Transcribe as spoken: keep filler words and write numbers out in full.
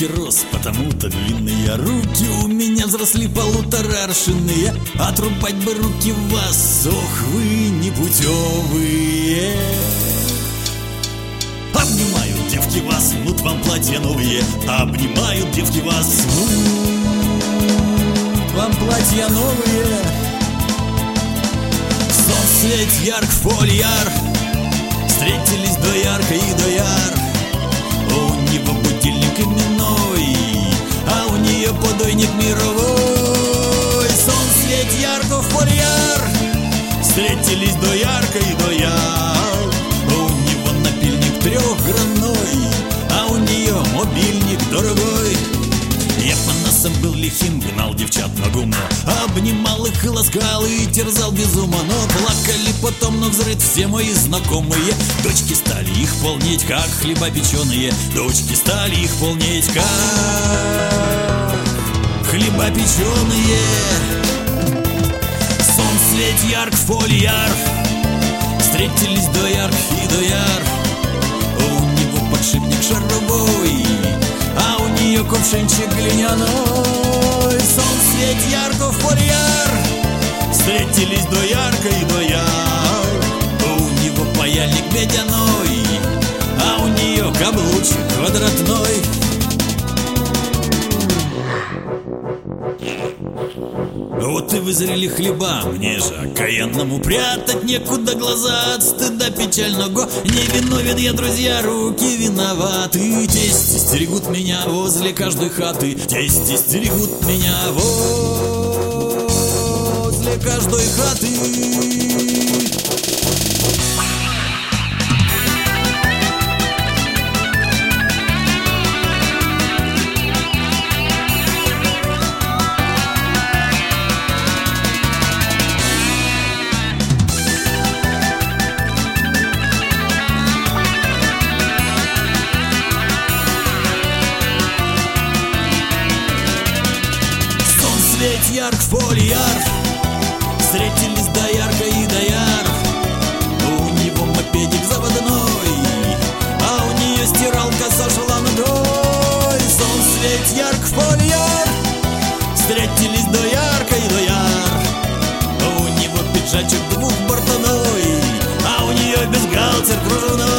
руки рос, потому-то длинные руки у меня взросли полутораршинные. Отрубать бы руки вас, ох вы непутевые. Обнимают девки вас, мнут вам платья новые. Обнимают девки вас, мнут вам платья новые. Сон свет ярк, фольяр, встретились доярка и дояр. У него будильник именной, а у нее подойник мировой. Сон свет ярко, фольяр, встретились доярка и дояр. У него напильник трехгранной, а у нее мобильник дорогой. Я по носам был лихим, гнал девчат на гумно, обнимал их и ласкал, и терзал без ума. Но плакали потом, но взрыт все мои знакомые. Дочки стали их полнеть, как хлеба печеные. Дочки стали их полнеть, как хлеба печеные. Сон свет ярк, фольяр, встретились доярк и дояр. У него подшипник шаровой, а у нее кувшинчик глиняной. Сон свет ярко, фольяр, встретились доярка и дояр. У него паяльник медяной, а у нее каблучик квадратной. Вот и вызрели хлеба, мне же окаянному прятать некуда глаза от стыда печального. Не виновен я, друзья, руки виноваты. Тести стерегут меня возле каждой хаты. Тести стерегут меня возле каждой хаты. Ярк, фольяр, встретились доярка и дояр. У него мопедик заводной, а у нее стиралка сошла ногой. Сон свет ярк, фольяр, встретились доярка и дояр. У него пиджачок двухбортаной, а у нее бюстгальтер кружевной.